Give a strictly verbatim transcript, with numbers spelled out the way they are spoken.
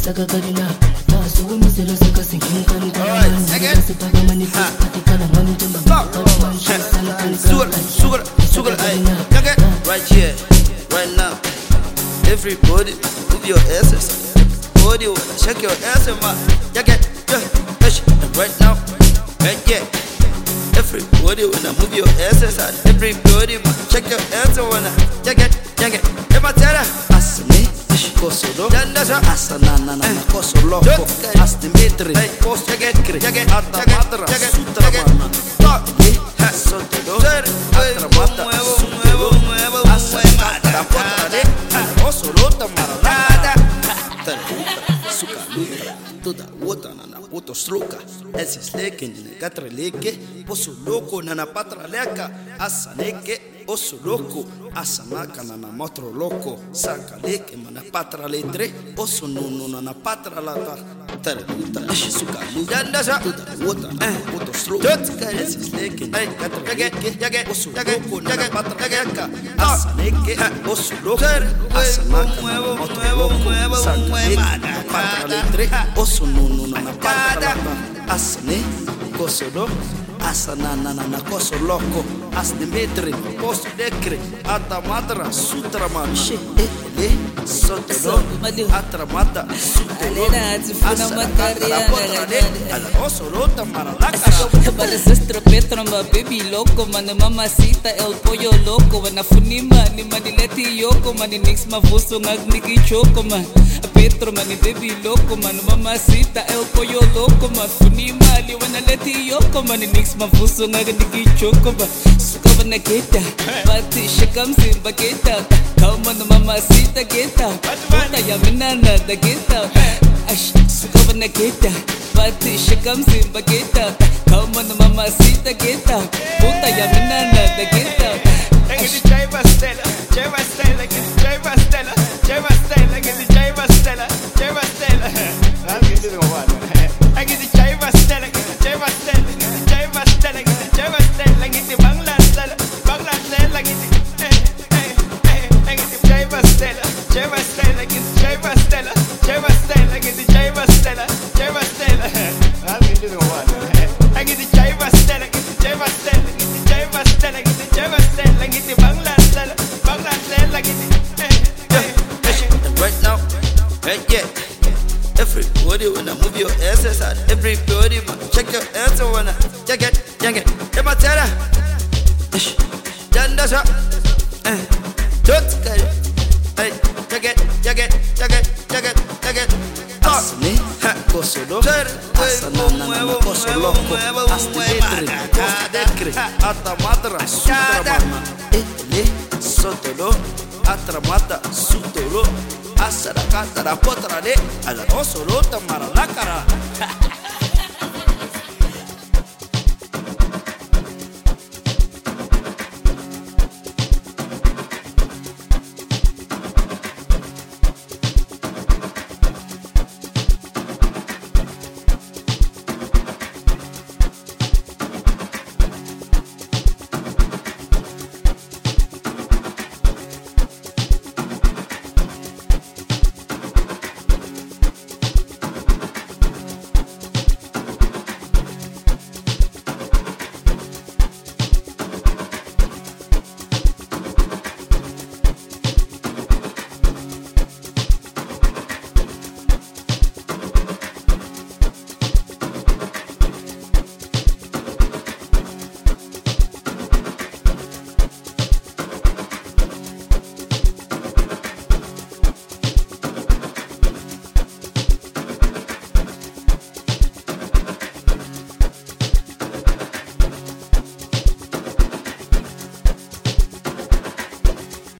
saka karina Nasu wumi selo saka sinking kari kari Nanga se paga mani pati kala mani jamba Kari man shi sana kari Sugar, sugar, sugar, ay, okay. Right here, right now. Everybody, move your asses. Body, shake your ass, man. Yeah, get, yeah, yeah. Right now, right here. Everybody, wanna move your asses. Everybody, man, shake your ass, wanna. Yeah, get, yeah, get. Yeah, my terra. Asme, coso loco. Asana, na, na, coso loco. Astimetri, post, yeah, get, yeah, get. Ata, matra, sutra, man. Talk, yeah, soto, atra, mata, nuevo, nuevo, asana, da potra, de, oso, lota, maralada. Suka, luta, toda outra, na, outro struka. Esse sleke, ne, gatra, leke, poso louco, na, patra, leca, asaneke, oso louco, asamaka, na, motro louco, saca, leke, mana, patra, letre, oso, no, na, patra, lata. Suka, luta, toda outra, na, outro struka. Esse sleke, ne, gatra, leke, oso louco, na, patra, leca, asaneke, oso louco, asamaka, na, motro louco, saca, leke, patra, letre, oso, no, na, patra, asne, coso louco, asana, na, na, coso louco, asne metre, posto decre, atamatra, sutra, man, she, ele, soto, atramata, sutra, asana, potra, de, ala, oso, lota, maralaca, para sestra Petro, ma baby loco, mana mamacita, el pollo loco, wana funima, ni manileti yoko, mani nix ma vuso ngagniki choco, man, Petro, mani baby loco, mana mamacita, el pollo loco, ma funima, li wana leti yoko, mani nix ma vuso ngagniki choco, man, suka wana kita, bati shakam simba kita, kau mana mamacita kita, puta ya minana da kita, ash, suka wana kita, bati shakam simba kita, kau mana mamacita kita, puta ya minana da kita. Like it's J Bastella, J Bastella, J Bastella, J Bastella, like it's J Bastella, J Bastella. I'll get to the one. Like it's J Bastella, J Bastella, J Bastella, J Bastella, like it's Bangladesh, Bangladesh, like it's like it's J Bastella, J Bastella, like it's J Bastella, J Bastella, like it's J Bastella, J Bastella. I'll get to the one. Like it's J Bastella, J Bastella, J Bastella, J Bastella, like it's Bangladesh, Bangladesh, like it's right now, right here. Everybody wanna move your asses out. Everybody man, check your ass wanna check it, check it. Hey, my terra. Danda sa. Don't get it. Hey, check it, check it, check it, check it, check it. asne, coso loco, asana, na, na, coso loco, astimetri, posto decre, atamatra, sutra, mama, ele, sotolo, atramata, sutolo, asara, catara, potra, de, ala, oso, lota, maralacara.